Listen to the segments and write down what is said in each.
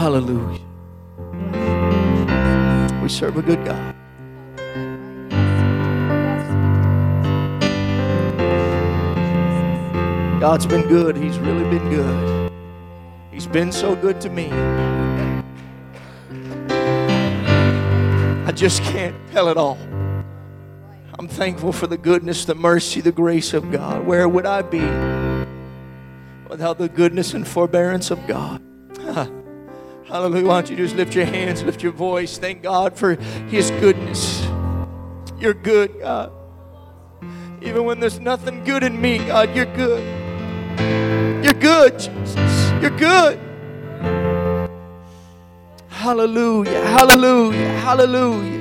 Hallelujah. We serve a good God. God's been good. He's really been good. He's been so good to me. I just can't tell it all. I'm thankful for the goodness, the mercy, the grace of God. Where would I be without the goodness and forbearance of God? Hallelujah. Why don't you just lift your hands, lift your voice. Thank God for His goodness. You're good, God. Even when there's nothing good in me, God, you're good. You're good, Jesus. You're good. Hallelujah, hallelujah, hallelujah.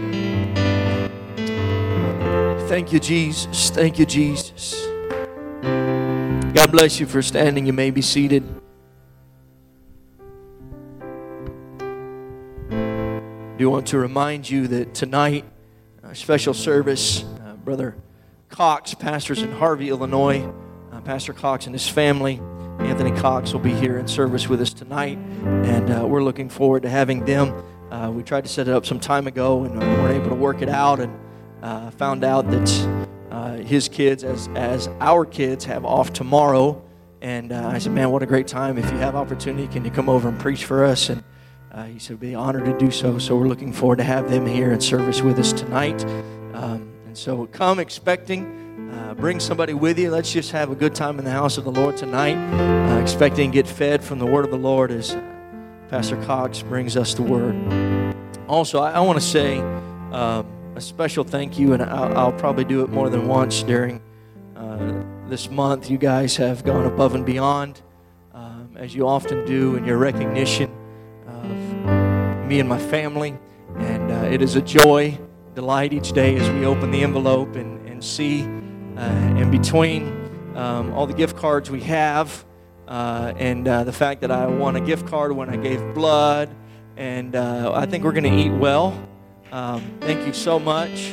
Thank you, Jesus. Thank you, Jesus. God bless you for standing. You may be seated. I do want to remind you that tonight, our special service, Brother Cox pastors in Harvey, Illinois. Pastor Cox and his family, Anthony Cox, will be here in service with us tonight, and we're looking forward to having them. We tried to set it up some time ago, and we weren't able to work it out, and found out that his kids, as our kids, have off tomorrow. And I said, man, what a great time. If you have opportunity, can you come over and preach for us? And he said, we'd be honored to do so. So we're looking forward to have them here in service with us tonight. And so come expecting. Bring somebody with you. Let's just have a good time in the house of the Lord tonight. Expecting to get fed from the word of the Lord as Pastor Cox brings us the word. Also, I want to say a special thank you, and I'll probably do it more than once during this month. You guys have gone above and beyond, as you often do, in your recognition of me and my family. And it is a joy, delight each day as we open the envelope and see in between all the gift cards we have, and the fact that I won a gift card when I gave blood, and I think we're going to eat well. Thank you so much.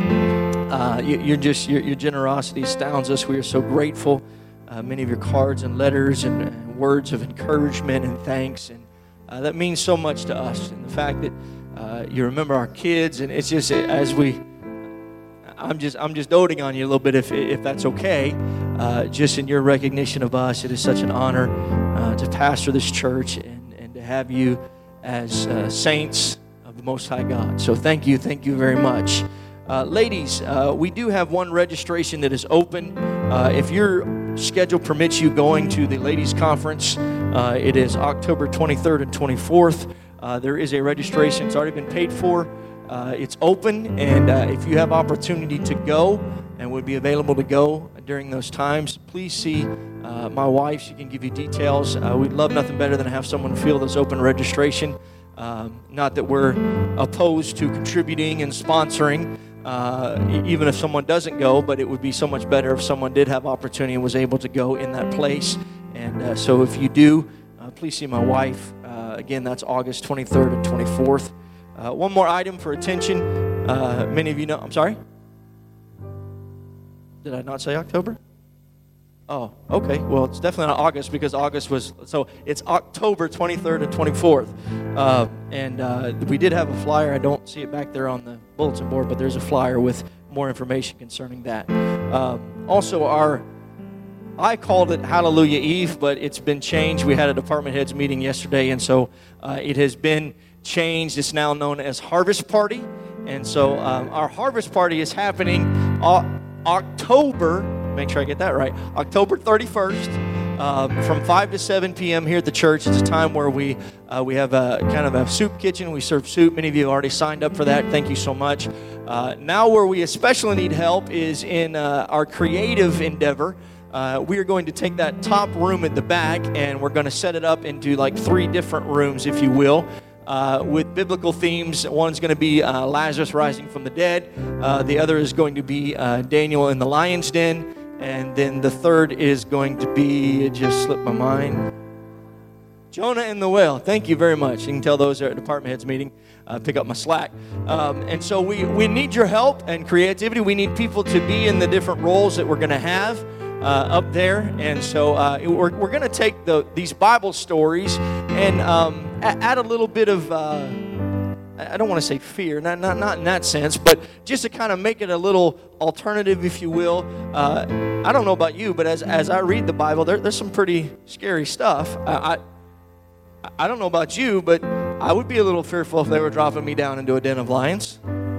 Your generosity astounds us. We are so grateful. Many of your cards and letters and words of encouragement and thanks, and that means so much to us. And the fact that you remember our kids, and it's just as we. I'm just doting on you a little bit, if that's okay. Just in your recognition of us, it is such an honor to pastor this church and to have you as saints of the Most High God. So thank you very much. Ladies, we do have one registration that is open. If your schedule permits you going to the ladies' conference, it is October 23rd and 24th. There is a registration. It's already been paid for. It's open, and if you have opportunity to go and would be available to go during those times, please see my wife. She can give you details. We'd love nothing better than to have someone fill this open registration. Not that we're opposed to contributing and sponsoring, even if someone doesn't go, but it would be so much better if someone did have opportunity and was able to go in that place. And so if you do, please see my wife. Again, that's August 23rd and 24th. One more item for attention. Many of you know. I'm sorry? Did I not say October? Oh, okay. Well, it's definitely not August, because August was... So it's October 23rd and 24th. And we did have a flyer. I don't see it back there on the bulletin board, but there's a flyer with more information concerning that. Also, I called it Hallelujah Eve, but it's been changed. We had a department heads meeting yesterday, and so it has been changed. It's now known as Harvest Party. And so our Harvest Party is happening October, make sure I get that right, October 31st from 5 to 7 p.m. here at the church. It's a time where we have a kind of a soup kitchen. We serve soup. Many of you have already signed up for that. Thank you so much. Now where we especially need help is in our creative endeavor. We are going to take that top room at the back, and we're going to set it up into like 3 different rooms, if you will. With biblical themes. One's going to be Lazarus rising from the dead. The other is going to be Daniel in the lion's den. And then the third is going to be, it just slipped my mind, Jonah in the whale. Thank you very much. You can tell those are at department heads meeting. Pick up my slack. And so we need your help and creativity. We need people to be in the different roles that we're going to have up there. And so we're going to take these Bible stories and add a little bit of, I don't want to say fear, not in that sense, but just to kind of make it a little alternative, if you will. I don't know about you, but as I read the Bible, there's some pretty scary stuff. I don't know about you, but I would be a little fearful if they were dropping me down into a den of lions.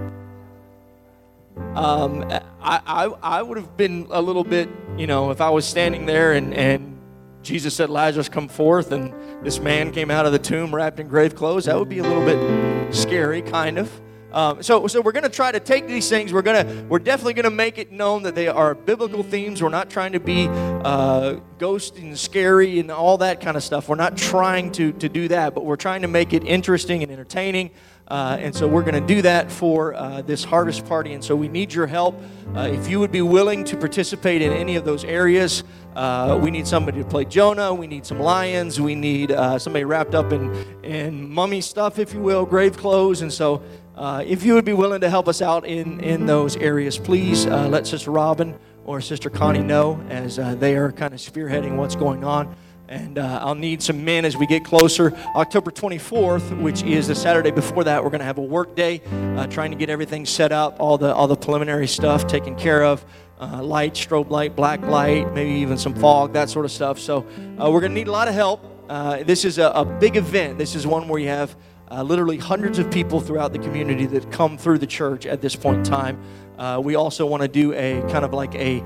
I would have been a little bit, if I was standing there and Jesus said, Lazarus, come forth, and this man came out of the tomb wrapped in grave clothes, that would be a little bit scary, kind of. So we're going to try to take these things. We're definitely going to make it known that they are biblical themes. We're not trying to be ghost and scary and all that kind of stuff. We're not trying to do that, but we're trying to make it interesting and entertaining. And so we're going to do that for this harvest party. And so we need your help. If you would be willing to participate in any of those areas, we need somebody to play Jonah. We need some lions. We need somebody wrapped up in mummy stuff, if you will, grave clothes. And so if you would be willing to help us out in those areas, please let Sister Robin or Sister Connie know, as they are kind of spearheading what's going on. And I'll need some men as we get closer. October 24th, which is the Saturday before that, we're going to have a work day, trying to get everything set up, all the preliminary stuff taken care of, light, strobe light, black light, maybe even some fog, that sort of stuff. So we're going to need a lot of help. This is a big event. This is one where you have literally hundreds of people throughout the community that come through the church at this point in time. We also want to do a kind of like a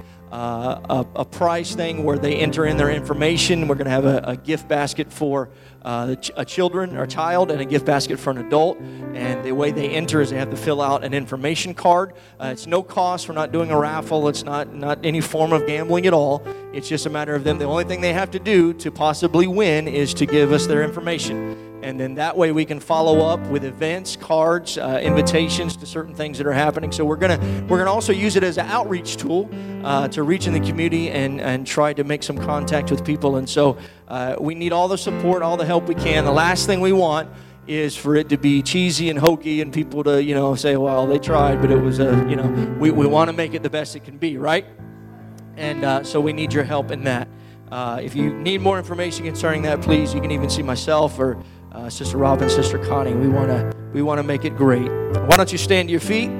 prize thing where they enter in their information. We're going to have a gift basket for a child, and a gift basket for an adult. And the way they enter is they have to fill out an information card. It's no cost. We're not doing a raffle. It's not any form of gambling at all. It's just a matter of them. The only thing they have to do to possibly win is to give us their information. And then that way we can follow up with events, cards, invitations to certain things that are happening. So we're gonna also use it as an outreach tool to reach in the community and try to make some contact with people. And so we need all the support, all the help we can. The last thing we want is for it to be cheesy and hokey and people to say, well, they tried, but it was we want to make it the best it can be, right? And so we need your help in that. If you need more information concerning that, please, you can even see myself or Sister Robin, Sister Connie. We want to make it great. Why don't you stand to your feet?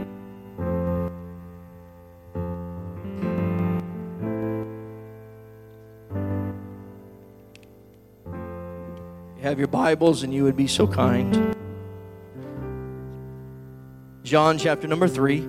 You have your Bibles, and you would be so kind. John chapter number 3.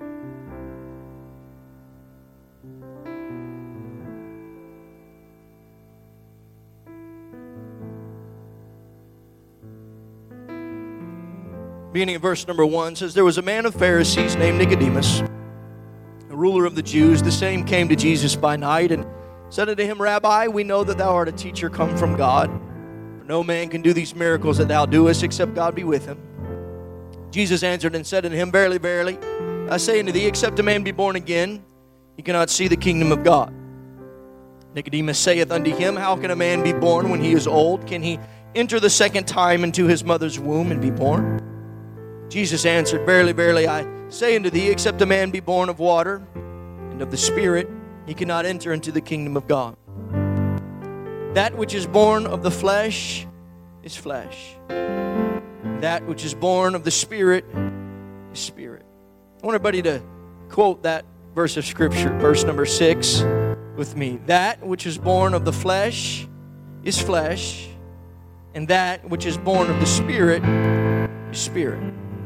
Beginning of verse number 1 says, there was a man of Pharisees named Nicodemus, a ruler of the Jews. The same came to Jesus by night and said unto him, Rabbi, we know that thou art a teacher come from God. For no man can do these miracles that thou doest except God be with him. Jesus answered and said unto him, Verily, verily, I say unto thee, except a man be born again, he cannot see the kingdom of God. Nicodemus saith unto him, How can a man be born when he is old? Can he enter the second time into his mother's womb and be born? Jesus answered, Verily, verily, I say unto thee, except a man be born of water and of the Spirit, he cannot enter into the kingdom of God. That which is born of the flesh is flesh. That which is born of the Spirit is spirit. I want everybody to quote that verse of Scripture, verse number 6, with me. That which is born of the flesh is flesh, and that which is born of the Spirit is spirit.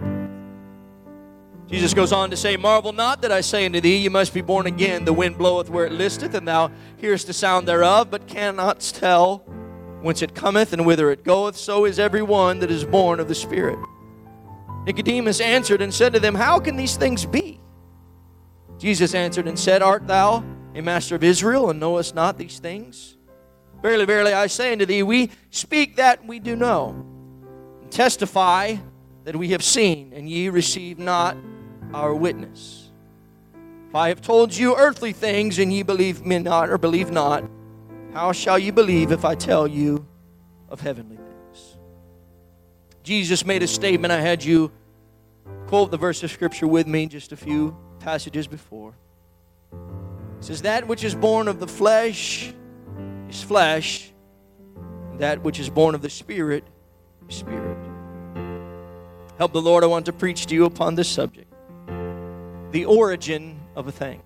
Jesus goes on to say, Marvel not that I say unto thee, you must be born again. The wind bloweth where it listeth, and thou hearest the sound thereof, but cannot tell whence it cometh and whither it goeth. So is every one that is born of the Spirit. Nicodemus answered and said to them, How can these things be? Jesus answered and said, Art thou a master of Israel, and knowest not these things? Verily, verily, I say unto thee, we speak that we do know, and testify that we have seen, and ye receive not our witness. If I have told you earthly things, and ye believe me not, or believe not, how shall ye believe if I tell you of heavenly things? Jesus made a statement. I had you quote the verse of Scripture with me just a few passages before. It says, That which is born of the flesh is flesh, That which is born of the Spirit is spirit. Help the Lord, I want to preach to you upon this subject. The origin of a thing.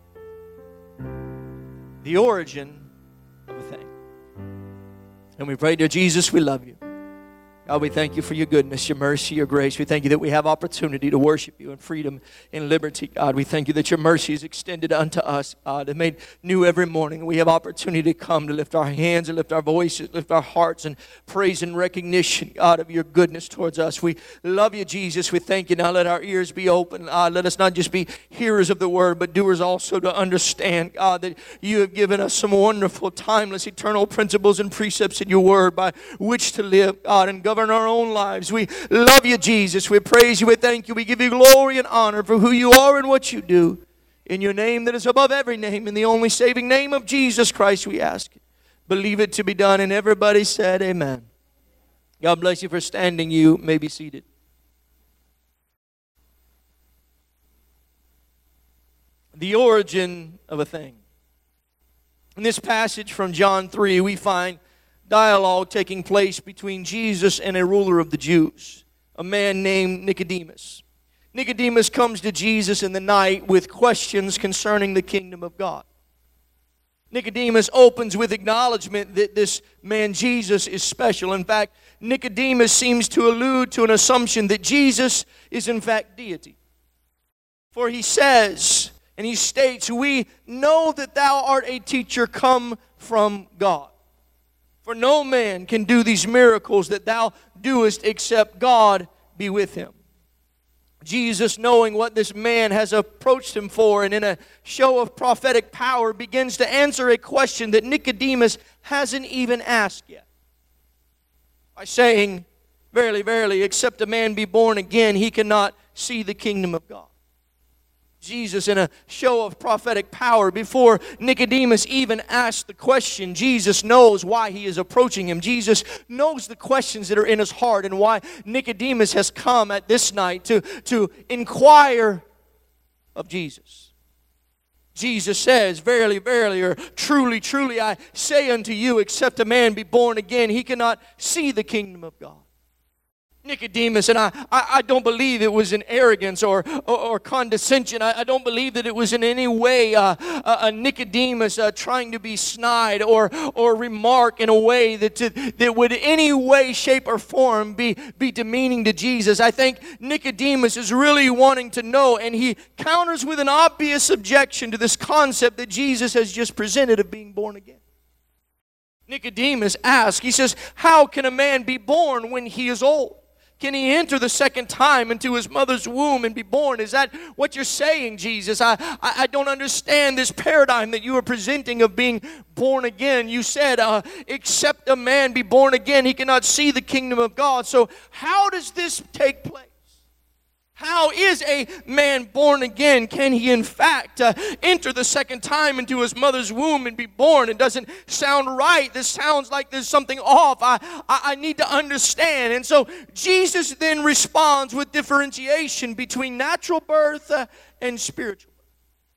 The origin of a thing. And we pray, dear Jesus, we love you. God, we thank you for your goodness, your mercy, your grace. We thank you that we have opportunity to worship you in freedom and liberty, God. We thank you that your mercy is extended unto us, God, and made new every morning. We have opportunity to come to lift our hands and lift our voices, lift our hearts in praise and recognition, God, of your goodness towards us. We love you, Jesus. We thank you. Now let our ears be open. Let us not just be hearers of the word, but doers also to understand, God, that you have given us some wonderful, timeless, eternal principles and precepts in your word by which to live, God, and govern our own lives. We love you, Jesus. We praise you. We thank you. We give you glory and honor for who you are and what you do. In your name that is above every name, in the only saving name of Jesus Christ, we ask it. Believe it to be done. And everybody said amen. God bless you for standing. You may be seated. The origin of a thing. In this passage from John 3, we find dialogue taking place between Jesus and a ruler of the Jews, a man named Nicodemus. Nicodemus comes to Jesus in the night with questions concerning the kingdom of God. Nicodemus opens with acknowledgement that this man Jesus is special. In fact, Nicodemus seems to allude to an assumption that Jesus is in fact deity. For he says, and he states, "We know that thou art a teacher come from God. For no man can do these miracles that thou doest except God be with him." Jesus, knowing what this man has approached him for, and in a show of prophetic power, begins to answer a question that Nicodemus hasn't even asked yet. By saying, "Verily, verily, except a man be born again, he cannot see the kingdom of God." Jesus, in a show of prophetic power, before Nicodemus even asked the question, Jesus knows why he is approaching him. Jesus knows the questions that are in his heart and why Nicodemus has come at this night to inquire of Jesus. Jesus says, "Verily, verily," or "Truly, truly, I say unto you, except a man be born again, he cannot see the kingdom of God." Nicodemus, and I don't believe it was in arrogance or condescension. I don't believe that it was in any way a Nicodemus trying to be snide or remark in a way that would in any way, shape, or form be demeaning to Jesus. I think Nicodemus is really wanting to know, and he counters with an obvious objection to this concept that Jesus has just presented of being born again. Nicodemus asks, he says, "How can a man be born when he is old? Can he enter the second time into his mother's womb and be born?" Is that what you're saying, Jesus? I don't understand this paradigm that you are presenting of being born again. You said, except a man be born again, he cannot see the kingdom of God. So how does this take place? How is a man born again? Can he in fact enter the second time into his mother's womb and be born? It doesn't sound right. This sounds like there's something off. I need to understand. And so Jesus then responds with differentiation between natural birth and spiritual birth.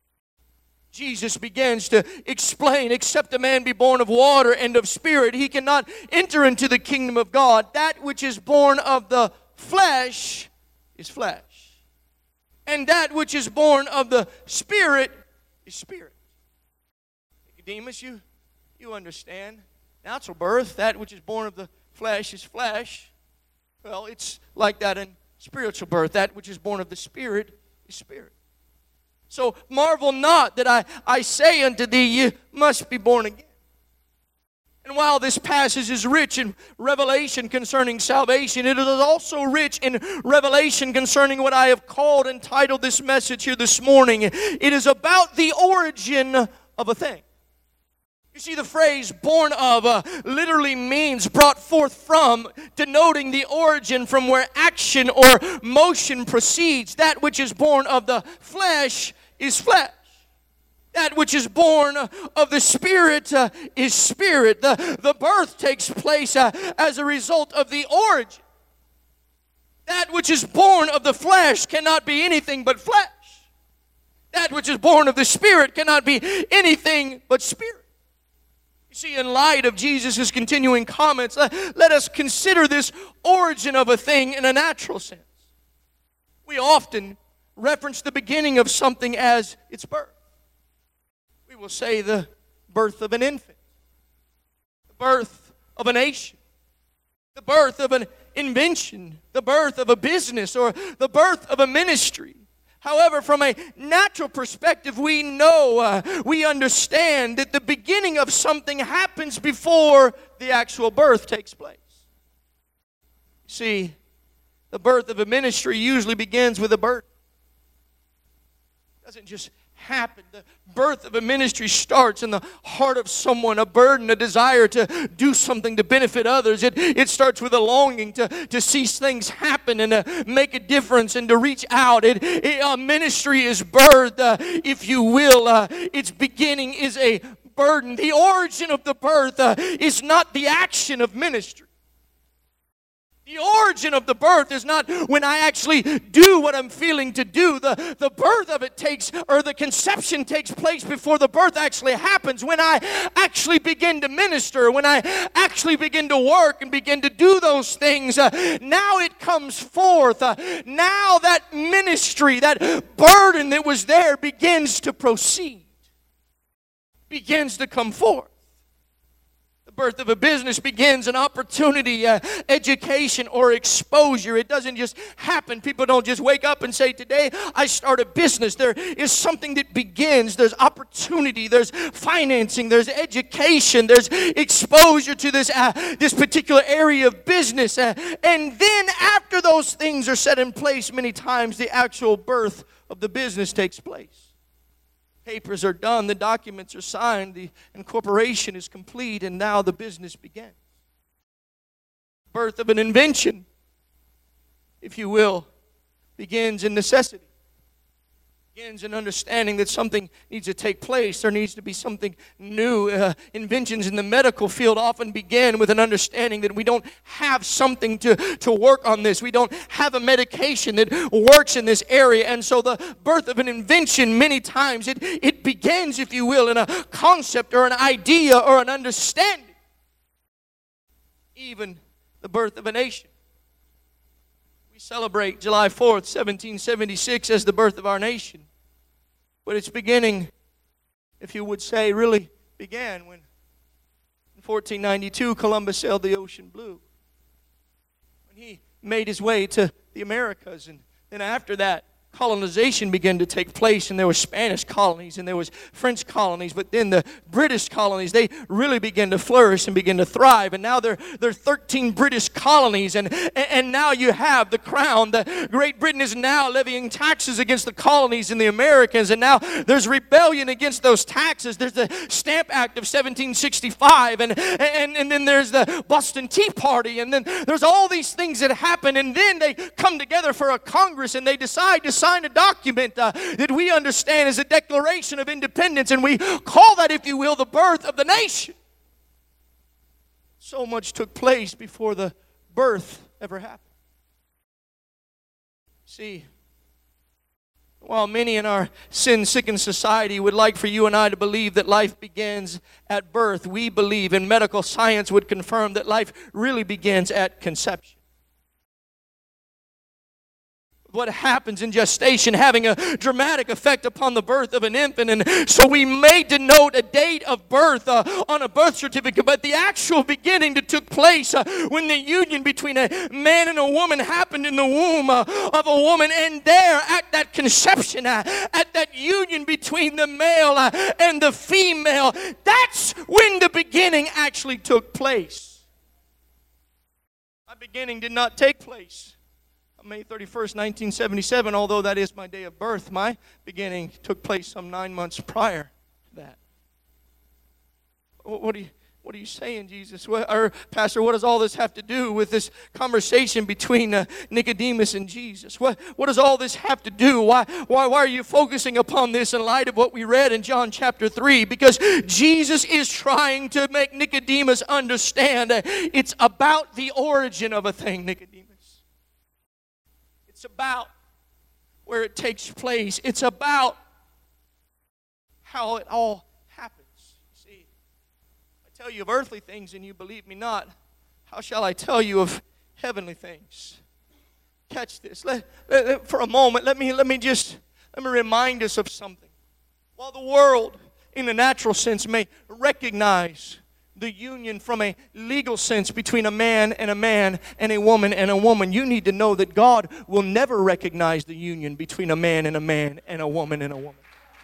Jesus begins to explain, "Except a man be born of water and of spirit, he cannot enter into the kingdom of God. That which is born of the flesh is flesh, and that which is born of the Spirit is spirit." Nicodemus, you understand. Natural birth, that which is born of the flesh is flesh. Well, it's like that in spiritual birth. That which is born of the Spirit is spirit. So marvel not that I say unto thee, you must be born again. And while this passage is rich in revelation concerning salvation, it is also rich in revelation concerning what I have called and titled this message here this morning. It is about the origin of a thing. You see, the phrase "born of" literally means brought forth from, denoting the origin from where action or motion proceeds. That which is born of the flesh is flesh. That which is born of the Spirit is spirit. The birth takes place as a result of the origin. That which is born of the flesh cannot be anything but flesh. That which is born of the Spirit cannot be anything but spirit. You See, in light of Jesus' continuing comments, let us consider this origin of a thing in a natural sense. We often reference the beginning of something as its birth. We will say the birth of an infant, the birth of a nation, the birth of an invention, the birth of a business, or the birth of a ministry. However, from a natural perspective, we know, we understand that the beginning of something happens before the actual birth takes place. See, the birth of a ministry usually begins with a birth. It doesn't just happen. The birth of a ministry starts in the heart of someone, a burden, a desire to do something to benefit others. It starts with a longing to see things happen and to make a difference and to reach out. A ministry is birthed, if you will. Its beginning is a burden. The origin of the birth is not the action of ministry. The origin of the birth is not when I actually do what I'm feeling to do. The birth of it takes, or the conception takes place before the birth actually happens. When I actually begin to minister, when I actually begin to work and begin to do those things, now it comes forth. Now that ministry, that burden that was there begins to proceed, begins to come forth. Birth of a business begins an opportunity, education, or exposure. It doesn't just happen. People don't just wake up and say, today I start a business. There is something that begins. There's opportunity. There's financing. There's education. There's exposure to this particular area of business. And then after those things are set in place, many times the actual birth of the business takes place. Papers are done, the documents are signed, the incorporation is complete, and now the business begins. Birth of an invention, if you will, begins in necessity. Begins in understanding that something needs to take place. There needs to be something new. Inventions in the medical field often begin with an understanding that we don't have something to work on this. We don't have a medication that works in this area. And so the birth of an invention, many times, it begins, if you will, in a concept or an idea or an understanding. Even the birth of a nation. We celebrate July 4th, 1776 as the birth of our nation. But its beginning, if you would say, really began when in 1492 Columbus sailed the ocean blue. When he made his way to the Americas, and then after that, colonization began to take place, and there were Spanish colonies and there was French colonies, but then the British colonies, they really began to flourish and begin to thrive, and now there are 13 British colonies, and now you have the crown. The Great Britain is now levying taxes against the colonies and the Americans, and now there's rebellion against those taxes. There's the Stamp Act of 1765, and then there's the Boston Tea Party, and then there's all these things that happen, and then they come together for a Congress, and they decide to sign a document that we understand as a Declaration of Independence, and we call that, if you will, the birth of the nation. So much took place before the birth ever happened. See, while many in our sin-sickened society would like for you and I to believe that life begins at birth, we believe, and medical science would confirm, that life really begins at conception. What happens in gestation having a dramatic effect upon the birth of an infant. And so we may denote a date of birth on a birth certificate, but the actual beginning that took place when the union between a man and a woman happened in the womb of a woman, and there at that conception, at that union between the male and the female, that's when the beginning actually took place. My beginning did not take place on May 31st, 1977, although that is my day of birth. My beginning took place some 9 months prior to that. What are you saying, Jesus? Or Pastor, what does all this have to do with this conversation between Nicodemus and Jesus? What does all this have to do? Why are you focusing upon this in light of what we read in John chapter 3? Because Jesus is trying to make Nicodemus understand it's about the origin of a thing, Nicodemus. It's about where it takes place. It's about how it all happens. See, I tell you of earthly things and you believe me not, how shall I tell you of heavenly things? Catch this. For a moment, let me remind us of something. While the world, in a natural sense, may recognize the union from a legal sense between a man and a woman and a woman, you need to know that God will never recognize the union between a man and a woman and a woman.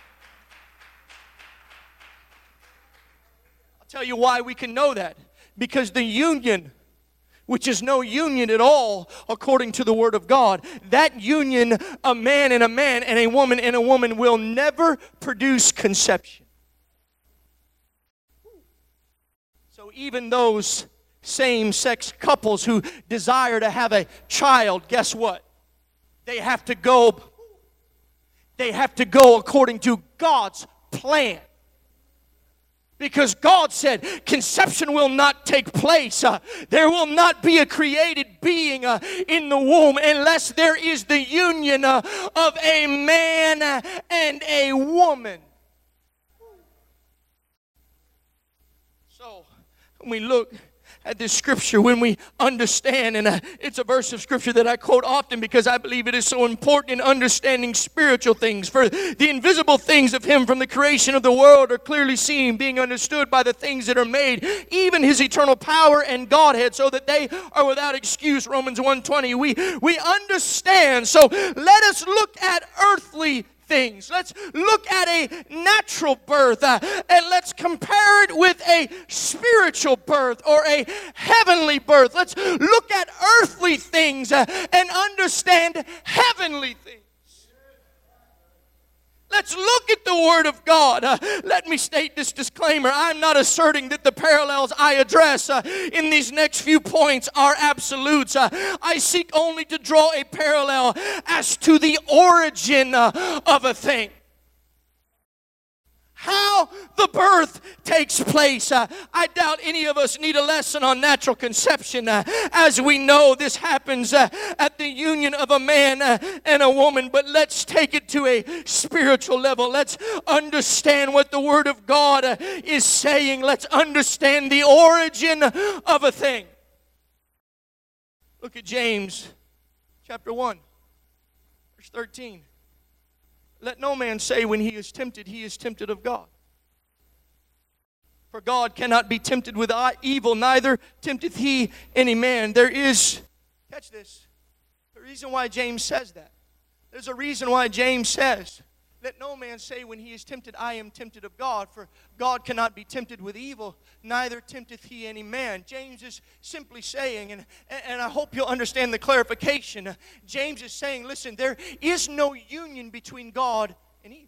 I'll tell you why we can know that. Because the union, which is no union at all according to the Word of God, that union, a man and a woman will never produce conception. So even those same-sex couples who desire to have a child, guess what? They have to go according to God's plan. Because God said conception will not take place. There will not be a created being in the womb unless there is the union of a man and a woman. So, when we look at this scripture, when we understand, and it's a verse of scripture that I quote often because I believe it is so important in understanding spiritual things. For the invisible things of Him from the creation of the world are clearly seen, being understood by the things that are made, even His eternal power and Godhead, so that they are without excuse. Romans 1:20. We understand. So let us look at earthly things. Let's look at a natural birth and let's compare it with a spiritual birth or a heavenly birth. Let's look at earthly things and understand heavenly things. Let's look at the Word of God. Let me state this disclaimer. I'm not asserting that the parallels I address in these next few points are absolutes. I seek only to draw a parallel as to the origin of a thing. How the birth takes place. I doubt any of us need a lesson on natural conception. As we know, this happens at the union of a man and a woman. But let's take it to a spiritual level. Let's understand what the Word of God is saying. Let's understand the origin of a thing. Look at James chapter 1, verse 13. Let no man say when he is tempted of God. For God cannot be tempted with evil, neither tempteth He any man. There is, catch this, the reason why James says that. There's a reason why James says, let no man say when he is tempted, I am tempted of God. For God cannot be tempted with evil, neither tempteth He any man. James is simply saying, and I hope you'll understand the clarification. James is saying, listen, there is no union between God and evil.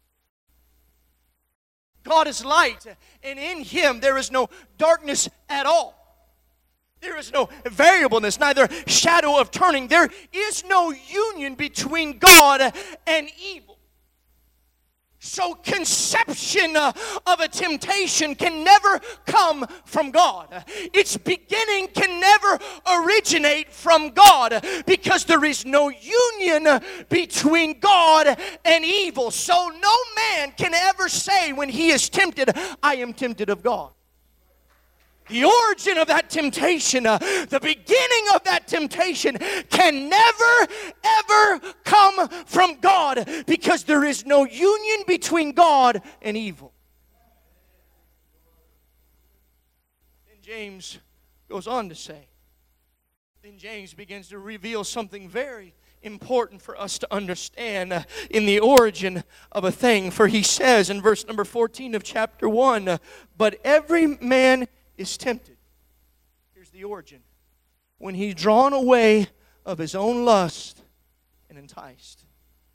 God is light, and in Him there is no darkness at all. There is no variableness, neither shadow of turning. There is no union between God and evil. So conception of a temptation can never come from God. Its beginning can never originate from God because there is no union between God and evil. So no man can ever say when he is tempted, I am tempted of God. The origin of that temptation, the beginning of that temptation can never, ever come from God because there is no union between God and evil. Then James goes on to say, then James begins to reveal something very important for us to understand in the origin of a thing. For he says in verse number 14 of chapter 1, but every man is tempted. Here's the origin. When he's drawn away of his own lust and enticed.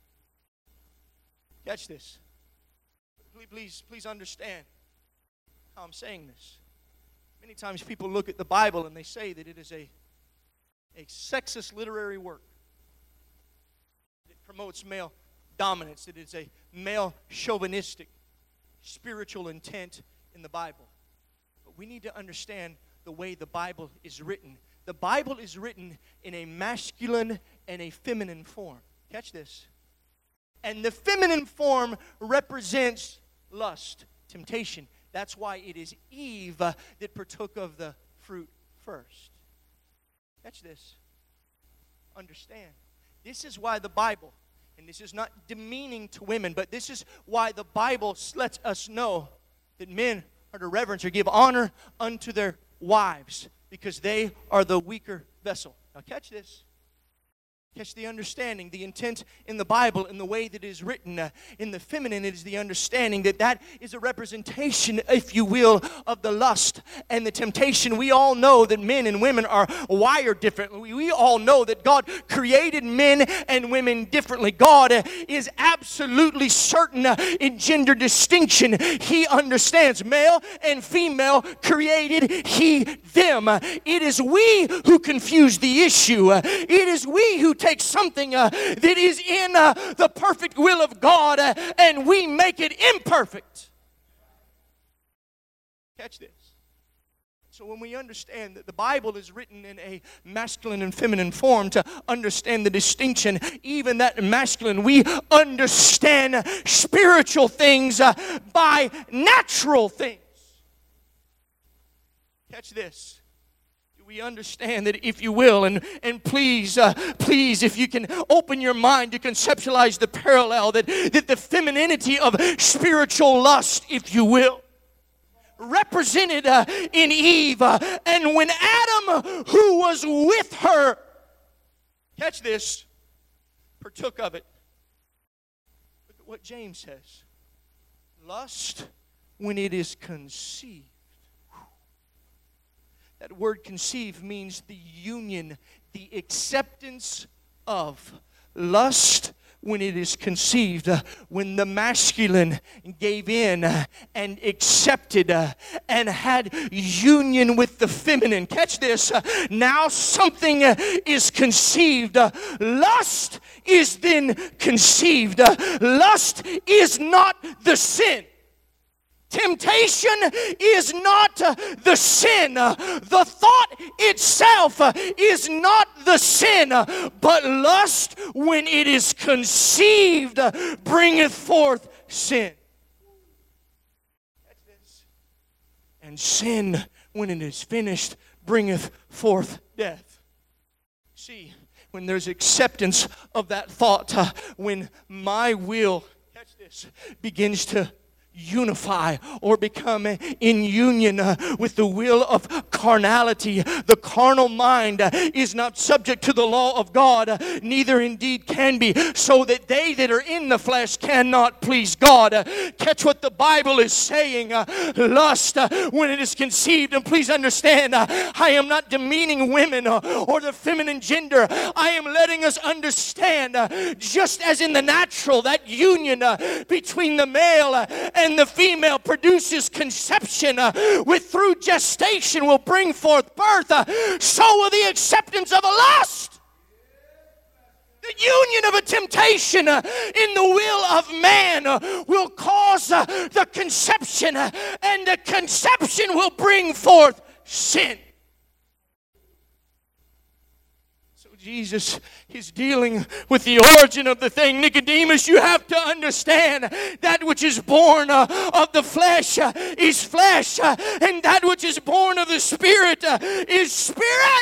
Catch this. Please understand how I'm saying this. Many times people look at the Bible and they say that it is a sexist literary work. It promotes male dominance. It is a male chauvinistic spiritual intent in the Bible. We need to understand the way the Bible is written. The Bible is written in a masculine and a feminine form. Catch this. And the feminine form represents lust, temptation, That's why it is Eve that partook of the fruit first. Catch this. Understand. This is why the Bible, and this is not demeaning to women, but this is why the Bible lets us know that men are to reverence or give honor unto their wives, because they are the weaker vessel. Now catch this. Catch the understanding, the intent in the Bible, in the way that it is written. In the feminine, it is the understanding that that is a representation, if you will, of the lust and the temptation. We all know that men and women are wired differently. We all know that God created men and women differently. God is absolutely certain in gender distinction. He understands male and female created He, them. It is we who confuse the issue. It is we who take something that is in the perfect will of God and we make it imperfect. Catch this. So when we understand that the Bible is written in a masculine and feminine form, to understand the distinction, even that masculine, we understand spiritual things by natural things. Catch this. We understand that, if you will, and please, if you can open your mind to conceptualize the parallel, that the femininity of spiritual lust, if you will, represented in Eve, and when Adam, who was with her, catch this, partook of it. Look at what James says. Lust, when it is conceived. That word conceive means the union, the acceptance of. Lust, when it is conceived, when the masculine gave in and accepted and had union with the feminine. Catch this. Now something is conceived. Lust is then conceived. Lust is not the sin. Temptation is not the sin. The thought itself is not the sin. But lust, when it is conceived, bringeth forth sin. And sin, when it is finished, bringeth forth death. See, when there's acceptance of that thought, when my will, catch this, begins to unify or become in union with the will of carnality. The carnal mind is not subject to the law of God, neither indeed can be, so that they that are in the flesh cannot please God. Catch what the Bible is saying. Lust, when it is conceived, and please understand, I am not demeaning women or the feminine gender. I am letting us understand, just as in the natural, that union between the male and the female produces conception, through gestation will bring forth birth, so will the acceptance of a lust. The union of a temptation in the will of man will cause the conception, and the conception will bring forth sin. Jesus is dealing with the origin of the thing. Nicodemus, you have to understand, that which is born of the flesh is flesh, and that which is born of the Spirit is spirit.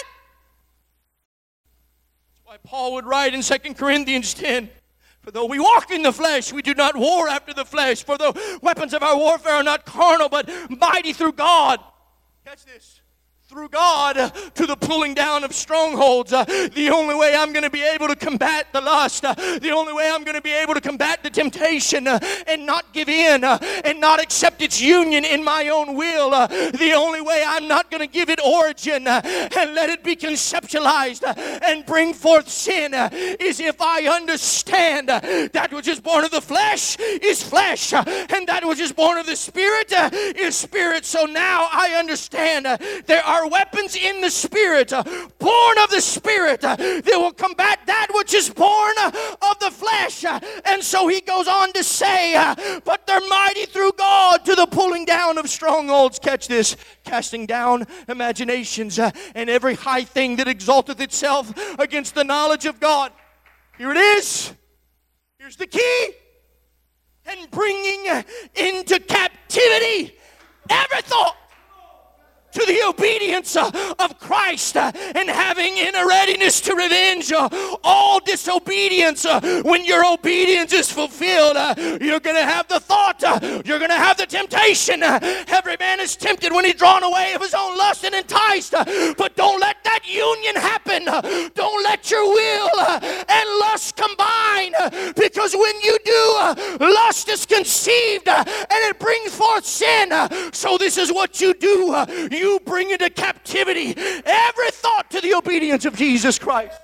That's why Paul would write in 2 Corinthians 10, for though we walk in the flesh, we do not war after the flesh. For the weapons of our warfare are not carnal, but mighty through God. Catch this. Through God, to the pulling down of strongholds. The only way I'm going to be able to combat the lust, the only way I'm going to be able to combat the temptation and not give in and not accept its union in my own will, the only way I'm not going to give it origin and let it be conceptualized and bring forth sin is if I understand that which is born of the flesh is flesh, and that which is born of the Spirit is spirit. So now I understand there are weapons in the Spirit, born of the Spirit, that will combat that which is born of the flesh. And so he goes on to say, but they're mighty through God to the pulling down of strongholds. Catch this. Casting down imaginations and every high thing that exalteth itself against the knowledge of God. Here it is. Here's the key. And bringing into captivity Every thought to the obedience of Christ and having in a readiness to revenge all disobedience. When your obedience is fulfilled, you're going to have the thought, you're going to have the temptation. Every man is tempted when he's drawn away of his own lust and enticed. But don't let that union happen. Don't let your will and lust combine, because when you do, lust is conceived and it brings forth sin. So this is what you do. You bring into captivity every thought to the obedience of Jesus Christ.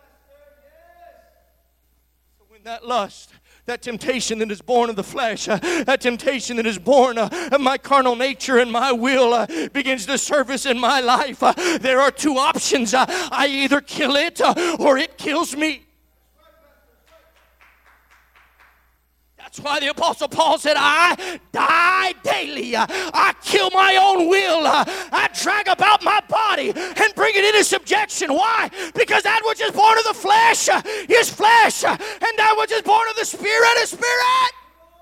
So when that lust, that temptation that is born of the flesh, that temptation that is born of my carnal nature and my will begins to surface in my life, there are two options. I either kill it or it kills me. That's why the Apostle Paul said, I die daily. I kill my own will. I drag about my body and bring it into subjection. Why? Because that which is born of the flesh is flesh, and that which is born of the Spirit is spirit.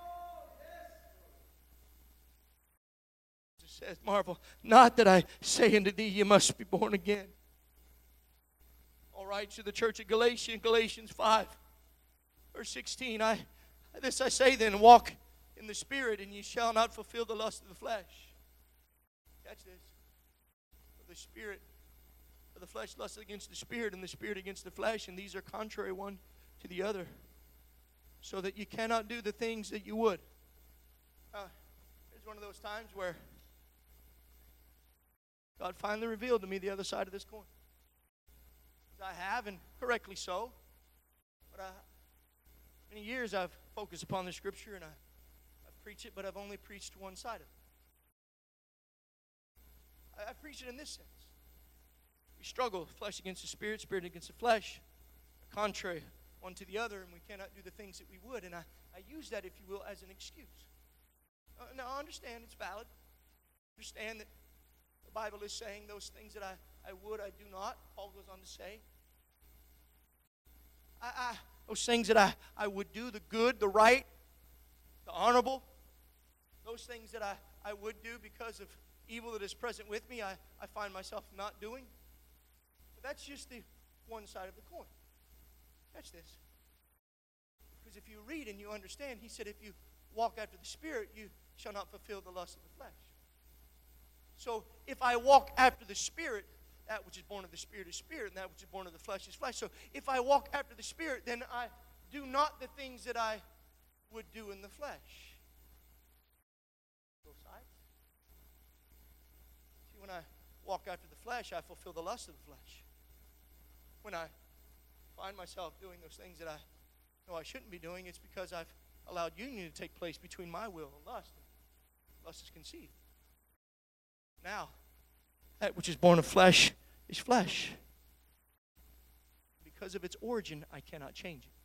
It says, marvel not that I say unto thee, you must be born again. All right, to the church of Galatia, Galatians 5, verse 16, This I say then, walk in the Spirit, and ye shall not fulfill the lust of the flesh. Catch this. For the Spirit, for the flesh lusts against the Spirit, and the Spirit against the flesh, and these are contrary one to the other, so that you cannot do the things that you would. Here's one of those times where God finally revealed to me the other side of this coin. I have, and correctly so, but many years I've focused upon the Scripture and I preach it, but I've only preached one side of it. I preach it in this sense. We struggle, flesh against the Spirit, Spirit against the flesh, contrary one to the other, and we cannot do the things that we would. And I use that, if you will, as an excuse. Now, I understand it's valid. I understand that the Bible is saying those things that I would, I do not. Paul goes on to say. Those things that I would do, the good, the right, the honorable, those things that I would do because of evil that is present with me, I find myself not doing. But that's just the one side of the coin. Catch this. Because if you read and you understand, he said, if you walk after the Spirit, you shall not fulfill the lust of the flesh. So if I walk after the Spirit, that which is born of the Spirit is spirit, and that which is born of the flesh is flesh. So if I walk after the Spirit, then I do not the things that I would do in the flesh. Both sides. See, when I walk after the flesh, I fulfill the lust of the flesh. When I find myself doing those things that I know I shouldn't be doing, it's because I've allowed union to take place between my will and lust. Lust is conceived. Now, that which is born of flesh is flesh. Because of its origin, I cannot change it.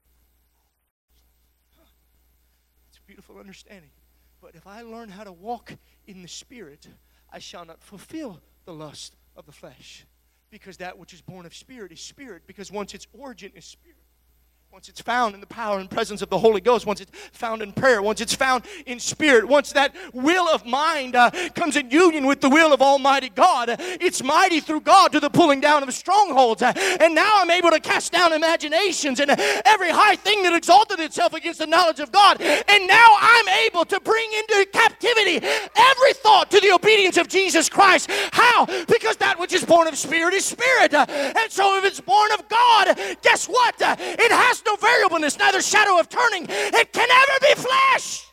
It's a beautiful understanding. But if I learn how to walk in the Spirit, I shall not fulfill the lust of the flesh. Because that which is born of Spirit is spirit. Because once its origin is spirit, once it's found in the power and presence of the Holy Ghost, once it's found in prayer, once it's found in spirit, once that will of mind comes in union with the will of Almighty God, it's mighty through God to the pulling down of strongholds. And now I'm able to cast down imaginations and every high thing that exalted itself against the knowledge of God. And now I'm able to bring into captivity every thought to the obedience of Jesus Christ. How? Because that which is born of Spirit is spirit. And so if it's born of God, guess what? It has no variableness, neither shadow of turning. It can never be flesh.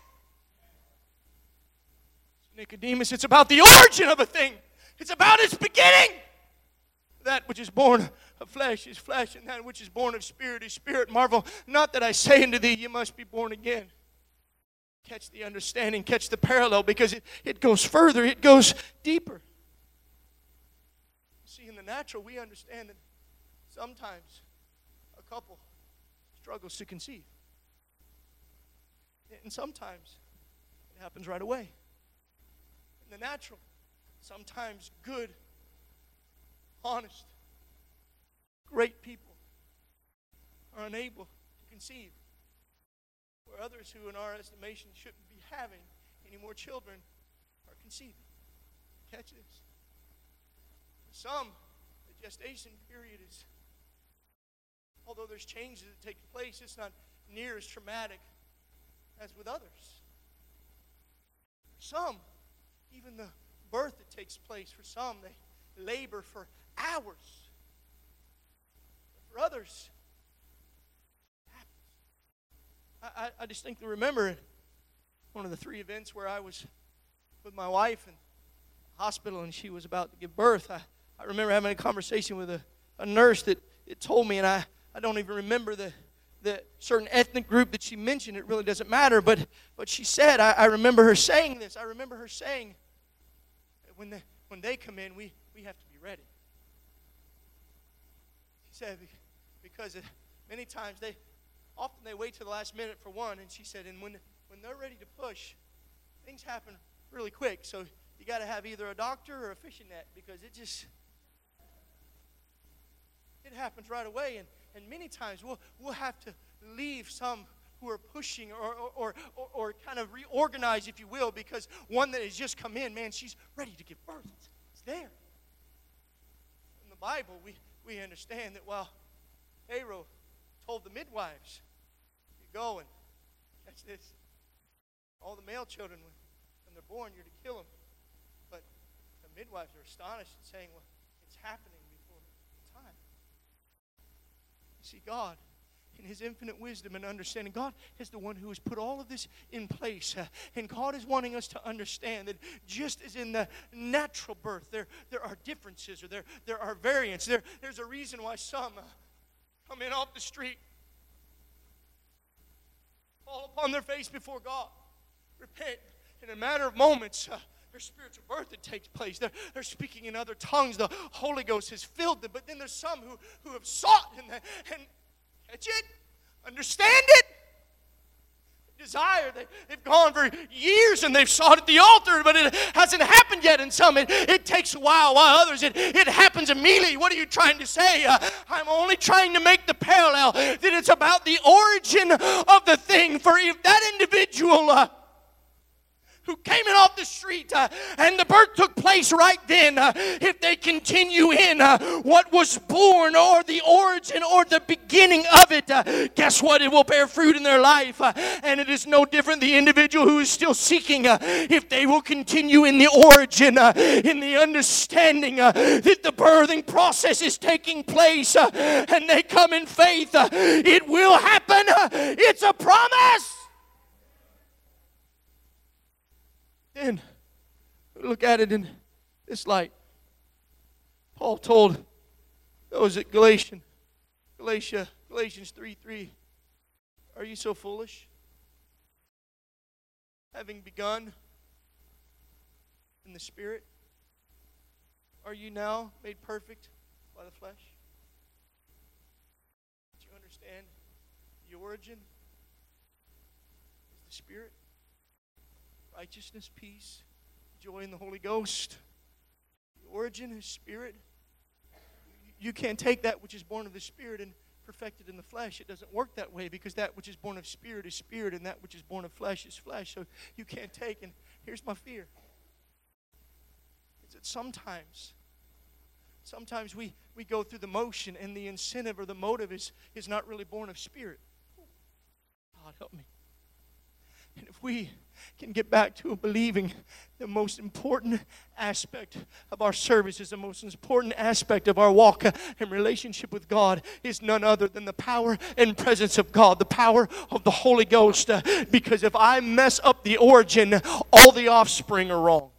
Nicodemus, it's about the origin of a thing. It's about its beginning. That which is born of flesh is flesh, and that which is born of Spirit is spirit. Marvel not that I say unto thee, you must be born again. Catch the understanding, catch the parallel, because it goes further, it goes deeper. See, in the natural, we understand that sometimes a couple struggles to conceive. And sometimes it happens right away. In the natural, sometimes good, honest, great people are unable to conceive. Where others who in our estimation shouldn't be having any more children are conceiving. Catch this. For some, the gestation period is, although there's changes that take place, it's not near as traumatic as with others. For some, even the birth that takes place, for some, they labor for hours. But for others, it happens. I distinctly remember one of the 3 events where I was with my wife in the hospital and she was about to give birth. I remember having a conversation with a nurse that it told me, and I don't even remember the certain ethnic group that she mentioned. It really doesn't matter. But she said, I remember her saying this. I remember her saying, when they come in, we have to be ready. She said, because many times they wait till the last minute for one. And she said, and when they're ready to push, things happen really quick. So you got to have either a doctor or a fishing net, because it happens right away. And many times we'll have to leave some who are pushing or kind of reorganize, if you will, because one that has just come in, man, she's ready to give birth. It's there. In the Bible, we understand that while Pharaoh told the midwives, you go and catch this, all the male children, when they're born, you're to kill them. But the midwives are astonished and saying, well, it's happening before time. You see, God, in His infinite wisdom and understanding, God is the one who has put all of this in place. And God is wanting us to understand that just as in the natural birth, there are differences, or there are variants. There's a reason why some come in off the street, fall upon their face before God, repent. In a matter of moments, there's spiritual birth that takes place. They're speaking in other tongues. The Holy Ghost has filled them. But then there's some who have sought and catch it, understand it, desire. They've gone for years and they've sought at the altar, but it hasn't happened yet. And some, it takes a while others, it happens immediately. What are you trying to say? I'm only trying to make the parallel that it's about the origin of the thing. For if that individual who came in off the street and the birth took place right then, if they continue in what was born or the origin or the beginning of it, guess what? It will bear fruit in their life. And it is no different the individual who is still seeking, if they will continue in the origin, in the understanding that the birthing process is taking place, and they come in faith, it will happen. It's a promise. Then look at it in this light. Paul told those at Galatians 3:3, are you so foolish? Having begun in the Spirit, are you now made perfect by the flesh? Do you understand the origin is the Spirit? Righteousness, peace, joy in the Holy Ghost. The origin is Spirit. You can't take that which is born of the Spirit and perfect it in the flesh. It doesn't work that way, because that which is born of Spirit is Spirit, and that which is born of flesh is flesh. So you can't take, and here's my fear. Is that sometimes we go through the motion, and the incentive or the motive is not really born of Spirit. God help me. And if we can get back to believing the most important aspect of our service, is the most important aspect of our walk and relationship with God, is none other than the power and presence of God, the power of the Holy Ghost. Because if I mess up the origin, all the offspring are wrong.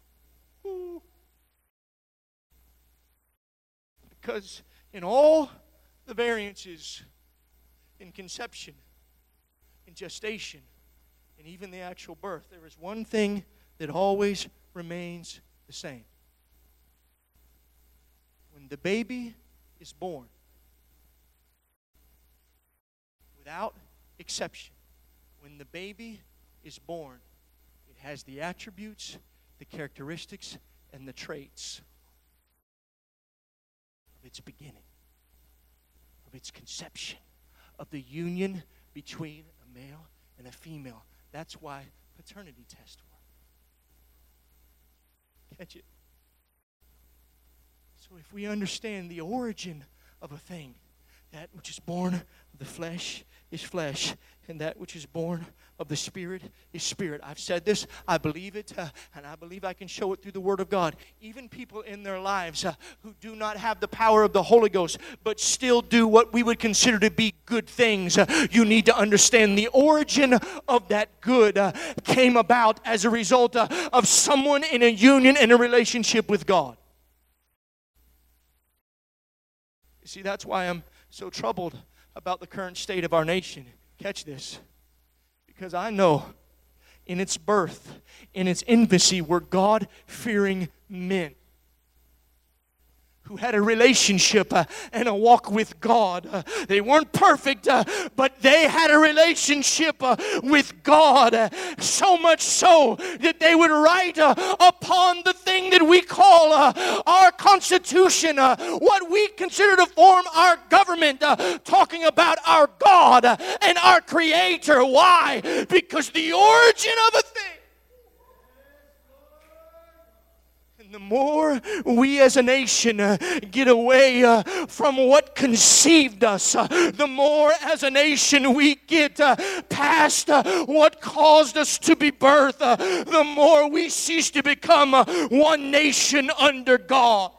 Because in all the variances in conception, in gestation, and even the actual birth, there is one thing that always remains the same. When the baby is born, without exception, when the baby is born, it has the attributes, the characteristics, and the traits of its beginning, of its conception, of the union between a male and a female. That's why paternity tests work. catch it. So if we understand the origin of a thing, that which is born of the flesh is flesh, and that which is born of the Spirit is spirit. I've said this, I believe it, and I believe I can show it through the Word of God. Even people in their lives who do not have the power of the Holy Ghost, but still do what we would consider to be good things, you need to understand the origin of that good came about as a result of someone in a union and a relationship with God. You see, that's why I'm so troubled about the current state of our nation. Catch this. Because I know in its birth, in its infancy, were God-fearing men who had a relationship and a walk with God. They weren't perfect, but they had a relationship with God. So much so that they would write upon the thing that we call our Constitution, what we consider to form our government, talking about our God and our Creator. Why? Because the origin of a thing. The more we as a nation get away from what conceived us, the more as a nation we get past what caused us to be birthed, the more we cease to become one nation under God.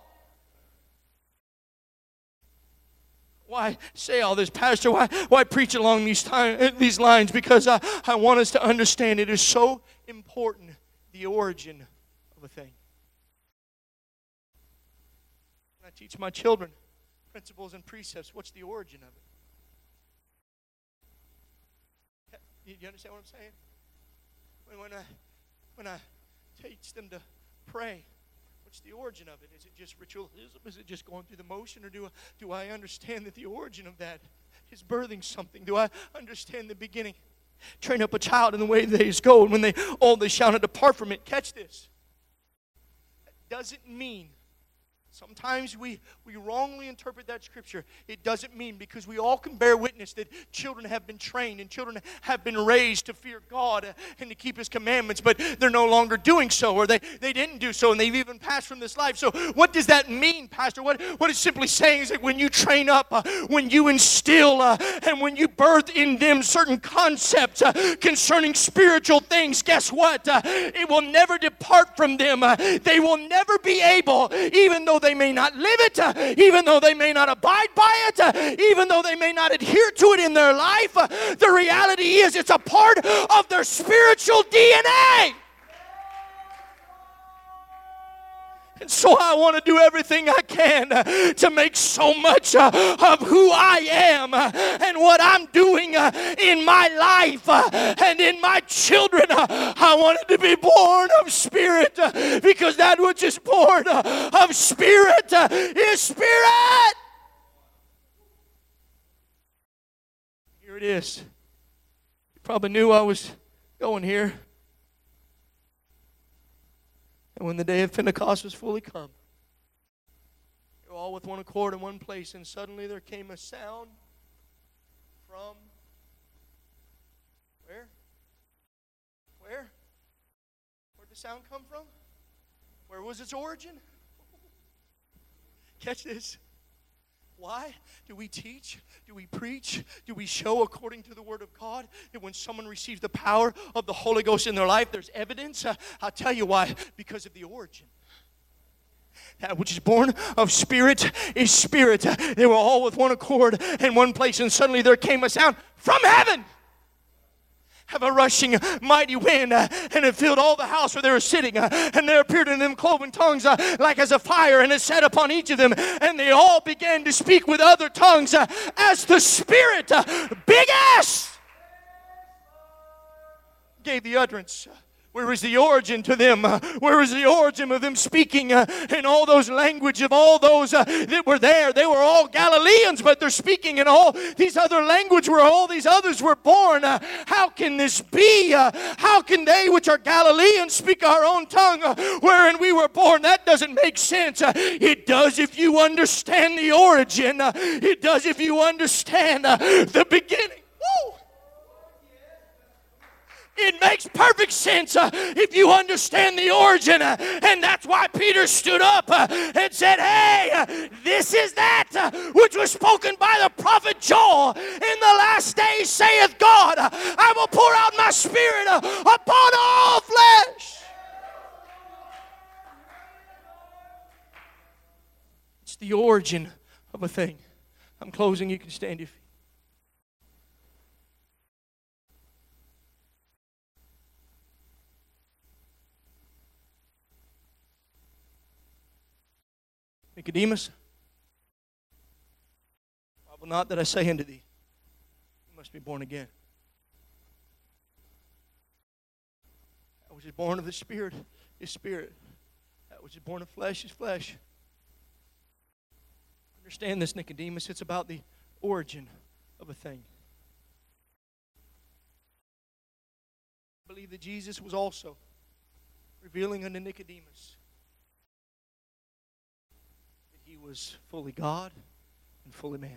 Why say all this, Pastor? Why preach along these lines? Because I want us to understand it is so important, the origin of a thing. I teach my children principles and precepts. What's the origin of it? You understand what I'm saying? When I teach them to pray, what's the origin of it? Is it just ritualism? Is it just going through the motion? Or do I understand that the origin of that is birthing something? Do I understand the beginning? Train up a child in the way they go, and when they shall not depart from it. Catch this. That doesn't mean. Sometimes we wrongly interpret that scripture. It doesn't mean, because we all can bear witness that children have been trained and children have been raised to fear God and to keep His commandments, but they're no longer doing so, or they didn't do so, and they've even passed from this life. So what does that mean, Pastor? What it's simply saying is that when you train up, when you instill, and when you birth in them certain concepts concerning spiritual things, guess what? It will never depart from them. They will never be able, even though they may not live it, even though they may not abide by it, even though they may not adhere to it in their life, the reality is it's a part of their spiritual DNA. And so I want to do everything I can to make so much of who I am and what I'm doing in my life and in my children. I want it to be born of Spirit, because that which is born of Spirit is Spirit. Here it is. You probably knew I was going here. And when the day of Pentecost was fully come, they were all with one accord in one place, and suddenly there came a sound from where? Where'd the sound come from? Where was its origin? Catch this. Why do we teach? Do we preach? Do we show according to the Word of God that when someone receives the power of the Holy Ghost in their life, there's evidence? I'll tell you why. Because of the origin. That which is born of Spirit is Spirit. They were all with one accord in one place, and suddenly there came a sound from heaven. Of a rushing mighty wind, and it filled all the house where they were sitting, and there appeared in them cloven tongues like as a fire, and it sat upon each of them, and they all began to speak with other tongues as the Spirit, big S, gave the utterance. Where was the origin to them? Where was the origin of them speaking in all those language of all those that were there? They were all Galileans, but they're speaking in all these other language where all these others were born. How can this be? How can they which are Galileans speak our own tongue wherein we were born? That doesn't make sense. It does if you understand the origin. It does if you understand the beginning. Woo! It makes perfect sense if you understand the origin. And that's why Peter stood up and said, hey, this is that which was spoken by the prophet Joel. In the last days, saith God, I will pour out my Spirit upon all flesh. It's the origin of a thing. I'm closing. You can stand your feet. Nicodemus, marvel not that I say unto thee, you must be born again. That which is born of the Spirit is spirit. That which is born of flesh is flesh. Understand this, Nicodemus. It's about the origin of a thing. I believe that Jesus was also revealing unto Nicodemus He was fully God and fully man.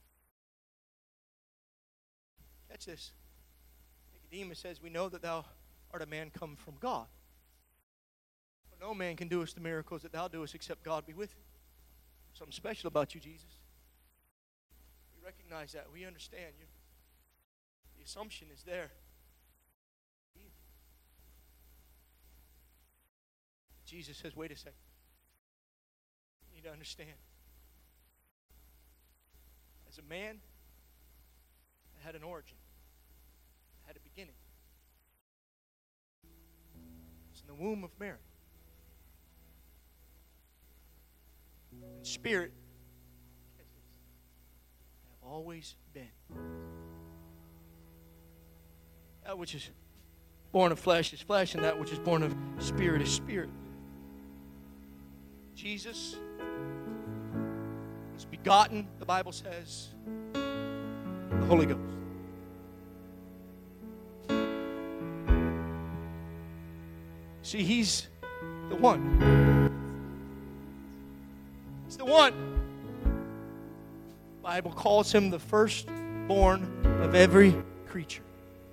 Catch this. Nicodemus says, we know that thou art a man come from God. But no man can do us the miracles that thou doest except God be with you. Something special about you, Jesus. We recognize that. We understand you. The assumption is there. Jesus says, wait a second. To understand, as a man that had an origin, that had a beginning, it's in the womb of Mary. And spirit have always been. That which is born of flesh is flesh, and that which is born of spirit is spirit. Jesus was begotten, the Bible says, the Holy Ghost. See, He's the one. He's the one. The Bible calls Him the firstborn of every creature.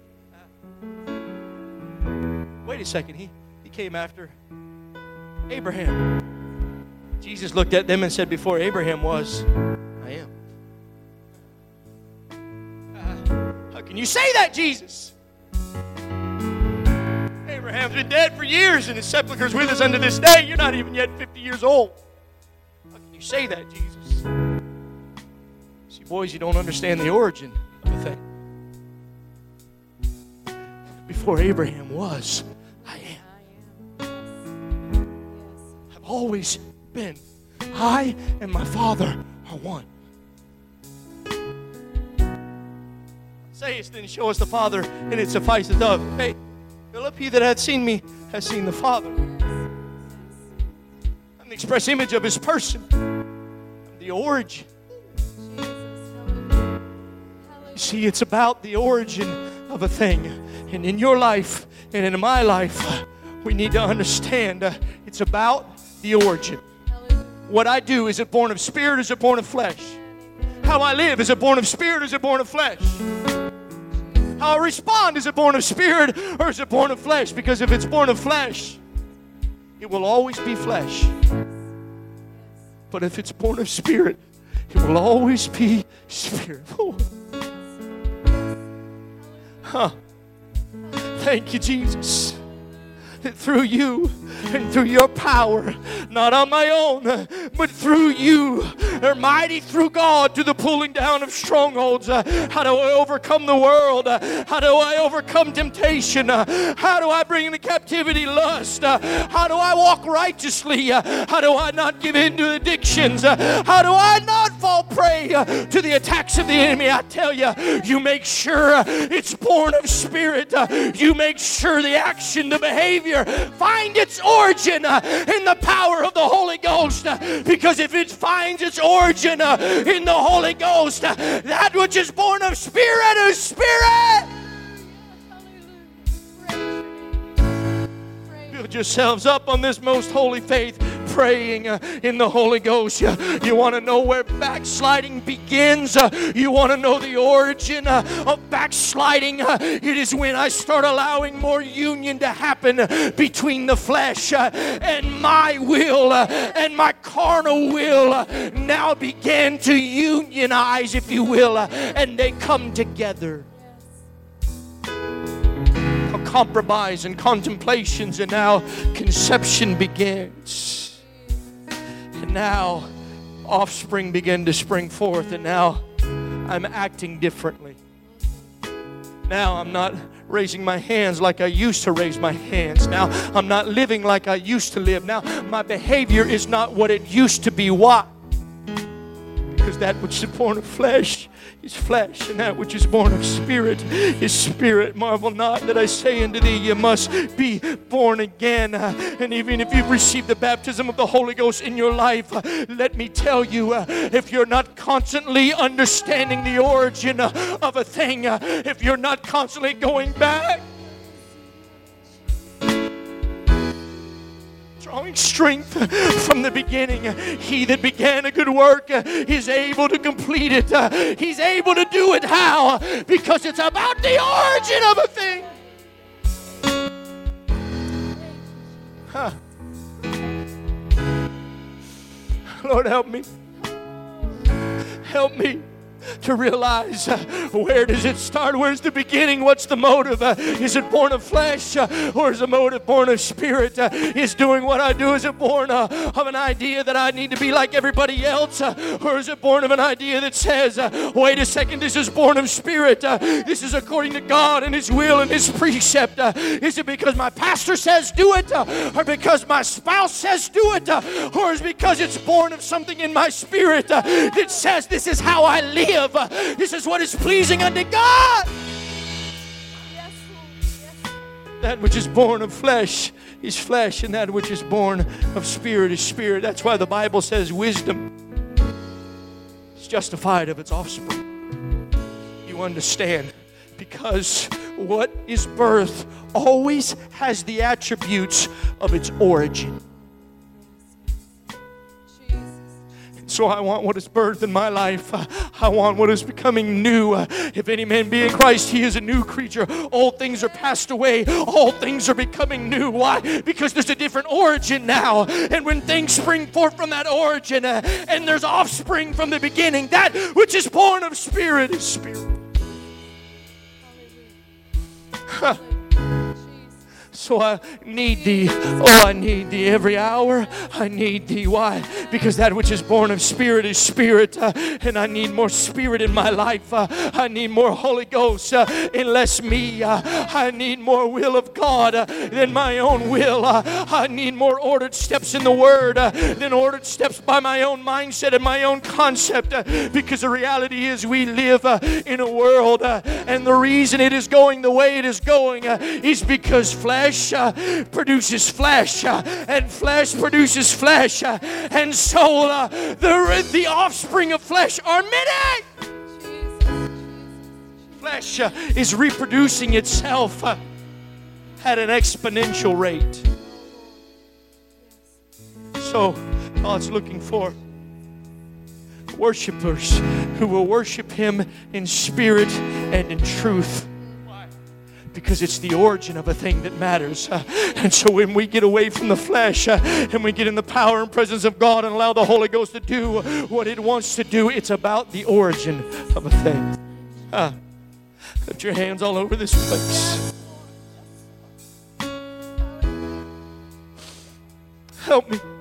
Wait a second. He came after Abraham. Jesus looked at them and said, before Abraham was, I am. How can you say that, Jesus? Abraham's been dead for years and his sepulchre's with us unto this day. You're not even yet 50 years old. How can you say that, Jesus? See, boys, you don't understand the origin of a thing. Before Abraham was, I am. I've always been. I and my Father are one. Sayest then, show us the Father, and it sufficeth of. Hey, Philip, he that hath seen me has seen the Father. I'm the express image of His person. I'm the origin. You see, it's about the origin of a thing. And in your life and in my life, we need to understand it's about the origin. What I do, is it born of spirit or is it born of flesh? How I live, is it born of spirit or is it born of flesh? How I respond, is it born of spirit or is it born of flesh? Because if it's born of flesh, it will always be flesh. But if it's born of spirit, it will always be spirit. Huh. Thank you, Jesus. That through you and through your power, not on my own, but through you, are mighty through God to the pulling down of strongholds. How do I overcome the world? How do I overcome temptation? How do I bring the captivity lust? How do I walk righteously? How do I not give in to addictions? How do I not fall prey to the attacks of the enemy? I tell you, you make sure it's born of spirit. You make sure the action, the behavior find its origin in the power of the Holy Ghost, because if it finds its origin in the Holy Ghost, that which is born of spirit is spirit. Build yourselves up on this most holy faith. praying in the Holy Ghost. You want to know where backsliding begins? You want to know the origin of backsliding? It is when I start allowing more union to happen between the flesh and my will and my carnal will now begin to unionize, if you will, and they come together. A compromise and contemplations, and now conception begins. And now offspring begin to spring forth, and now I'm acting differently. Now I'm not raising my hands like I used to raise my hands. Now I'm not living like I used to live. Now my behavior is not what it used to be. Why? Because that which is born of flesh is flesh, and that which is born of spirit is spirit. Marvel not that I say unto thee, you must be born again. And even if you've received the baptism of the Holy Ghost in your life, let me tell you, if you're not constantly understanding the origin of a thing, if you're not constantly going back, drawing strength from the beginning, he that began a good work is able to complete it. He's able to do it. How? Because it's about the origin of a thing. Lord, help me. Help me to realize where does it start? Where's the beginning? What's the motive? Is it born of flesh or is the motive born of spirit? Is doing what I do, is it born of an idea that I need to be like everybody else? Or is it born of an idea that says, wait a second, this is born of spirit. This is according to God and His will and His precept. Is it because my pastor says do it? Or because my spouse says do it? Or is it because it's born of something in my spirit that says this is how I live? This is what is pleasing unto God. Yes, Lord. That which is born of flesh is flesh, and that which is born of spirit is spirit. That's why the Bible says wisdom is justified of its offspring. You understand? Because what is birth always has the attributes of its origin. So I want what is birthed in my life. I want what is becoming new. If any man be in Christ, he is a new creature. Old things are passed away. All things are becoming new. Why? Because there's a different origin now. And when things spring forth from that origin, and there's offspring from the beginning, that which is born of spirit is spirit. So I need thee. Oh, I need thee every hour. I need thee. Why? Because that which is born of spirit is spirit. And I need more spirit in my life. I need more Holy Ghost and less me. I need more will of God than my own will. I need more ordered steps in the Word than ordered steps by my own mindset and my own concept. Because the reality is we live in a world, and the reason it is going the way it is going is because flesh produces flesh, and flesh produces flesh, and so the offspring of flesh are many. Flesh is reproducing itself at an exponential rate. So God's looking for worshipers who will worship Him in spirit and in truth. Because it's the origin of a thing that matters. And so when we get away from the flesh and we get in the power and presence of God and allow the Holy Ghost to do what it wants to do, it's about the origin of a thing. Lift your hands all over this place. Help me.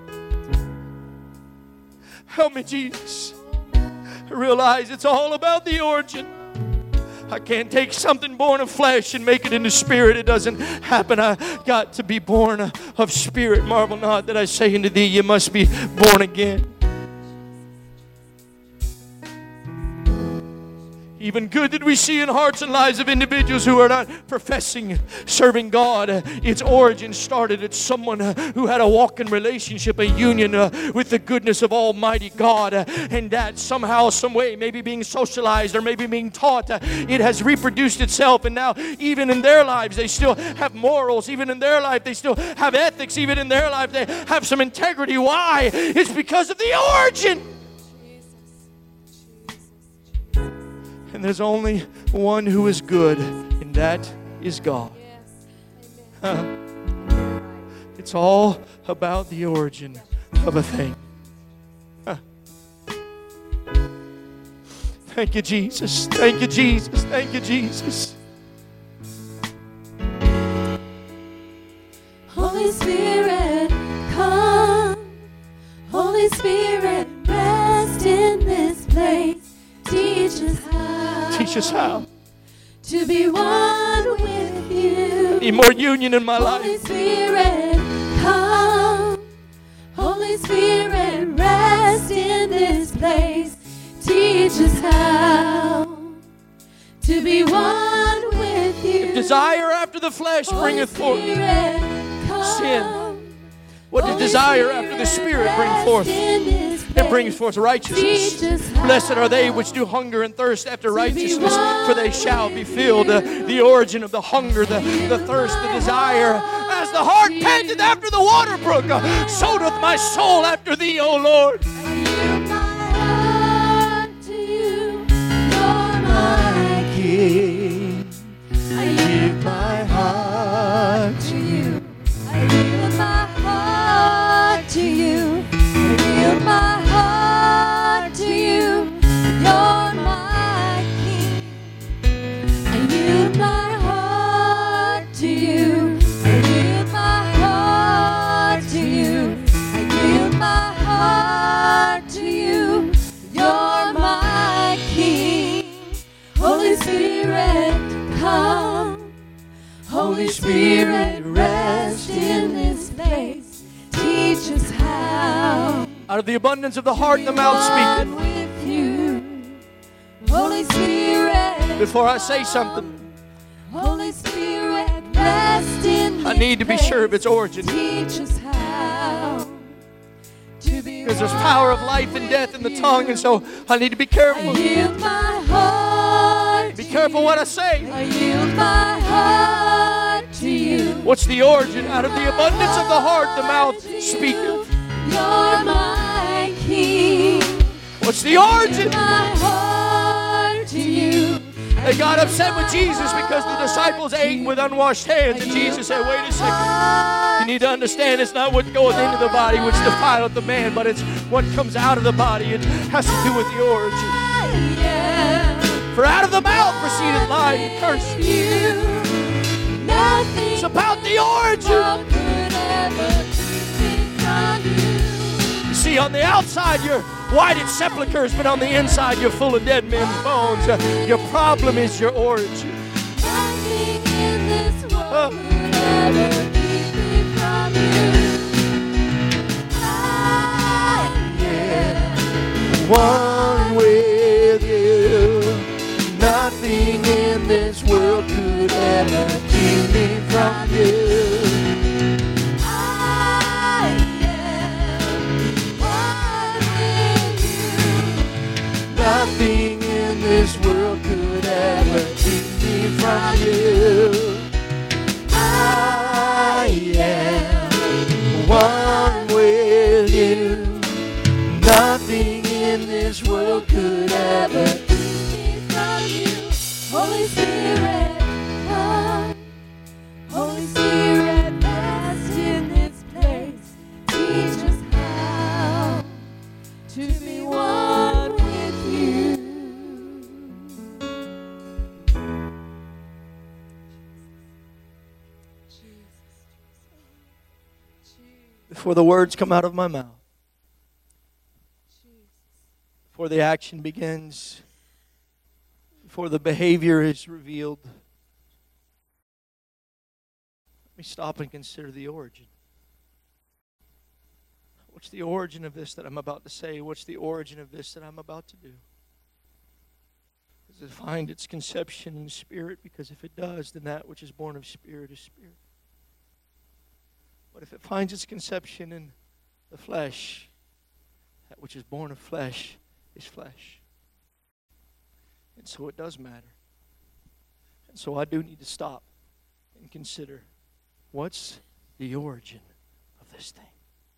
Help me, Jesus. Realize it's all about the origin. I can't take something born of flesh and make it into spirit. It doesn't happen. I got to be born of spirit. Marvel not that I say unto thee, you must be born again. Even good that we see in hearts and lives of individuals who are not professing serving God. Its origin started at someone who had a walking relationship, a union with the goodness of Almighty God. And that somehow, some way, maybe being socialized or maybe being taught, it has reproduced itself. And now even in their lives, they still have morals. Even in their life, they still have ethics. Even in their life, they have some integrity. Why? It's because of the origin. And there's only one who is good, and that is God. It's all about the origin of a thing. Thank you, Jesus. Thank you, Jesus. Thank you, Jesus. Holy Spirit, come. Holy Spirit, rest in this place. Teach us how. Teach us how. To be one with you. I need more union in my life. Holy Spirit, come. Holy Spirit, rest in this place. Teach us how to be one with you. If desire after the flesh bringeth forth sin, what did desire after the Spirit bring forth? It brings forth righteousness. Blessed are they which do hunger and thirst after righteousness, for they shall be filled. The origin of the hunger, the thirst, the desire. As the heart panteth after the water brook, so doth my soul after thee, O Lord. I give my heart to you. I yield my heart to you. I yield my heart to you. You're my King. I yield my heart to you. I yield my heart to you. I yield my heart to you. You're my King. Holy Spirit, come. Holy Spirit, rest in this place. Teach us how. Out of the abundance of the heart, the mouth speaketh. With you. Holy Spirit, Before I say something, Holy Spirit, rest in this I need to be sure of its origin. Teach us how to be Because there's power of life and death in the tongue, and so I need to be I careful. yield my heart. Be careful what I say. I yield my heart to you. What's the origin? Out of the abundance of the heart, the mouth speaketh. You're my King. What's the origin? My heart to you. They got upset with Jesus because the disciples ate with unwashed hands, and Jesus said, wait a second. You need to understand it's not what goes into the body which defileth the man, but it's what comes out of the body. It has to do with the origin. For out of the mouth proceedeth life and curse. It's about the origin. You see, on the outside you're white as sepulchres, but on the inside you're full of dead men's bones. Your problem is your origin. Nothing in this world could ever keep me from you. I am One with you. Nothing in this world could ever keep me from you. I am one with you. Nothing in this world could ever keep me from you. I am one with you. Nothing in this world could ever Keep me from you. Holy Spirit, come. Holy Spirit, rest in this place. Teach us how to be one with you. before the words come out of my mouth, before the action begins, before the behavior is revealed. Let me stop and consider the origin. What's the origin of this that I'm about to say? What's the origin of this that I'm about to do? Does it find its conception in the Spirit? Because if it does, then that which is born of Spirit is Spirit. But if it finds its conception in the flesh, that which is born of flesh is flesh. And so it does matter. And so I do need to stop and consider, what's the origin of this thing?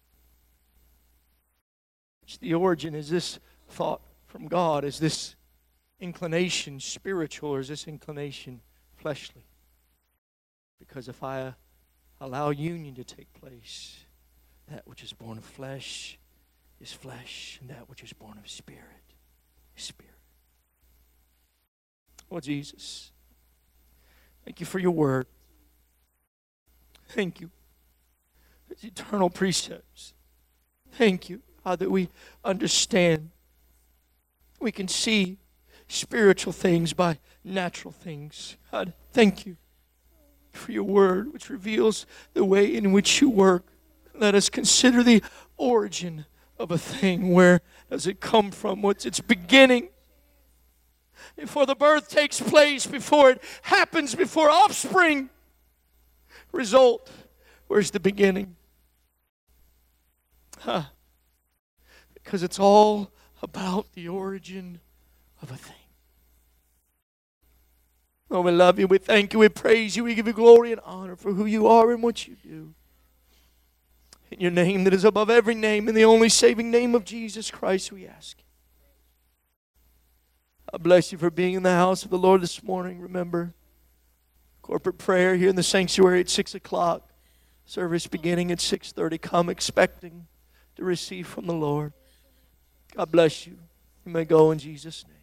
What's the origin? Is this thought from God? Is this inclination spiritual, or is this inclination fleshly? Because if I allow union to take place, that which is born of flesh is flesh, and that which is born of Spirit is Spirit. Oh, Jesus, thank you for your word. Thank you for its eternal precepts. Thank you, God, that we understand. We can see spiritual things by natural things. God, thank you for your word, which reveals the way in which you work. Let us consider the origin of a thing. Where does it come from? What's its beginning? Before the birth takes place, before it happens, before offspring result, where's the beginning? Because it's all about the origin of a thing. Oh, we love you, we thank you, we praise you, we give you glory and honor for who you are and what you do. In your name that is above every name, in the only saving name of Jesus Christ, we ask. I bless you for being in the house of the Lord this morning. Remember, corporate prayer here in the sanctuary at 6 o'clock. Service beginning at 6:30. Come expecting to receive from the Lord. God bless you. You may go in Jesus' name.